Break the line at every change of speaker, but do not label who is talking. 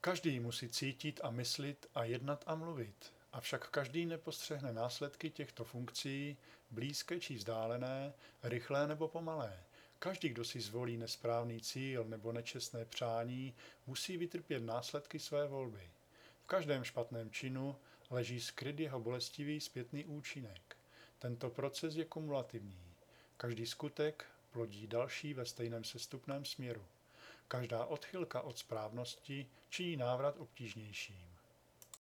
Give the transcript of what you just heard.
Každý musí cítit a myslit a jednat a mluvit, avšak každý nepostřehne následky těchto funkcí, blízké či vzdálené, rychlé nebo pomalé. Každý, kdo si zvolí nesprávný cíl nebo nečestné přání, musí vytrpět následky své volby. V každém špatném činu leží skryt jeho bolestivý zpětný účinek. Tento proces je kumulativní. Každý skutek plodí další ve stejném sestupném směru. Každá odchylka od správnosti činí návrat obtížnější.